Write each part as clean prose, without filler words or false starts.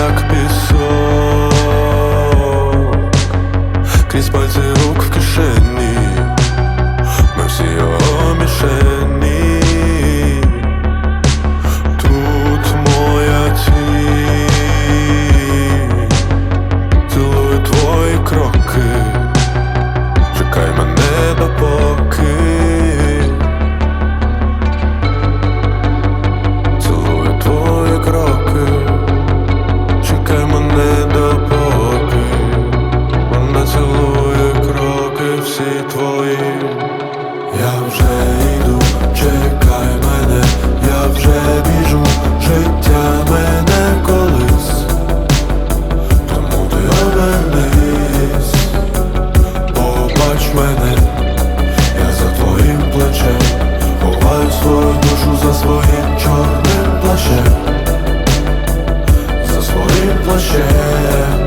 як пісок, крізь пальці рук в кишені, ми всі його мішені. Тут моя тінь цілує твої кроки, чекай мене допоки. Цілує твої кроки, чекай мене допоки. Вона цілує кроки всі твої. Я вже йду, чекай мене, я вже біжу, життя мене колись. Тому ти обернись, побач мене, я за твоїм плечем, ховаю свою душу за своїм чорним плащем, за своїм плащем.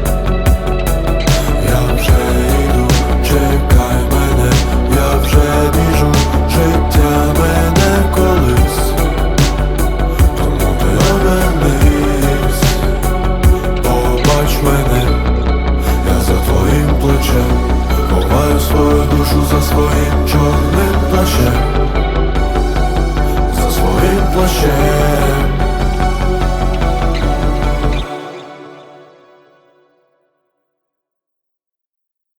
Я вже йду, чекай мене, я вже біжу, життя мене колись. Тому ти обернись, побач мене, я за твоїм плечем, ховаю свою душу за своїм чорним плащем, за своїм плащем.